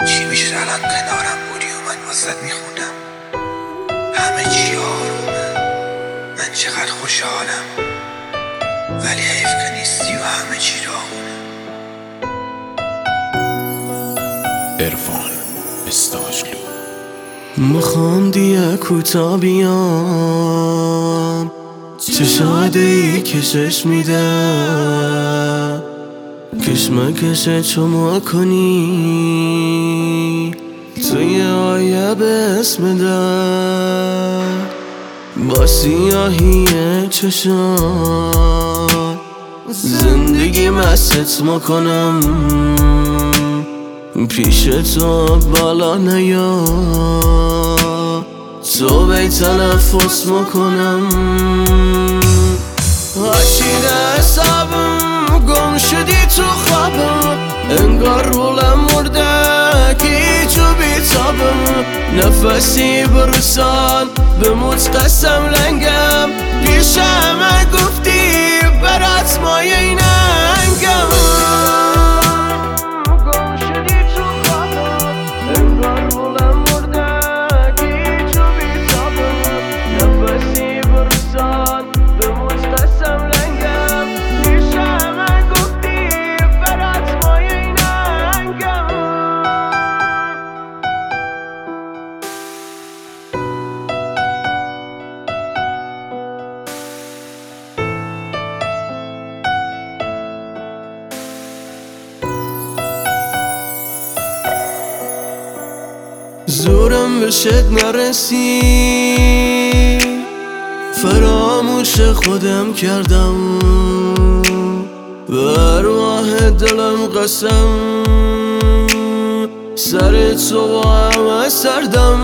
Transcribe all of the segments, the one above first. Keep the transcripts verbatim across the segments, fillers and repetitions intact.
چی میشه الان کنارم بودی و من واسد میخونم. همه چی آرومه، من چقدر خوشحالم، ولی حیف که نیستی و همه چی داغونه. عرفان استاجلو. میخوام دیگه کوتا بیام، چشاده ای کشش میده، کشمکش چما کنی توی آیه به اسم ده، با سیاهی چشات زندگی مست میکنم، پیش تو بالا نیا، تو بی تلفظ میکنم. هاشیده حسابم، گم شدی تو خوابم، انگار رولم مرده که ایچو بیتابم، نفسی برسان بموت قسم لنگم، پیش همه گفتی برات مایه این انگم. زورم بشت نرسی، فراموش خودم کردم، به ارواح دلم قسم، سر تو با همه سردم،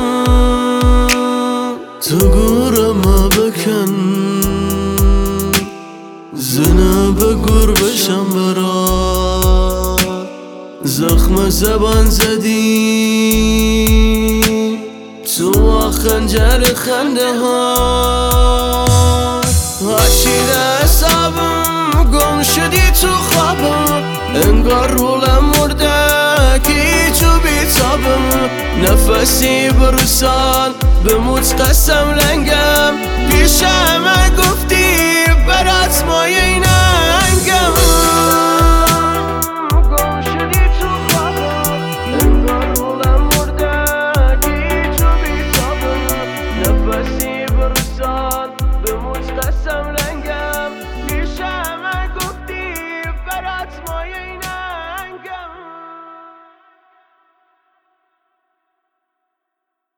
تو گورم بکن، زنه به گور بشم برات، زخم زبان زدی تو خنجر خنده ها، هاشیده حسابم، گم شدی تو خوابم، انگار رولم مرده که ایچو بیتابم، نفسی برسان بموت قسم لنگم، پیش همه گفتی برات مایه این انگم.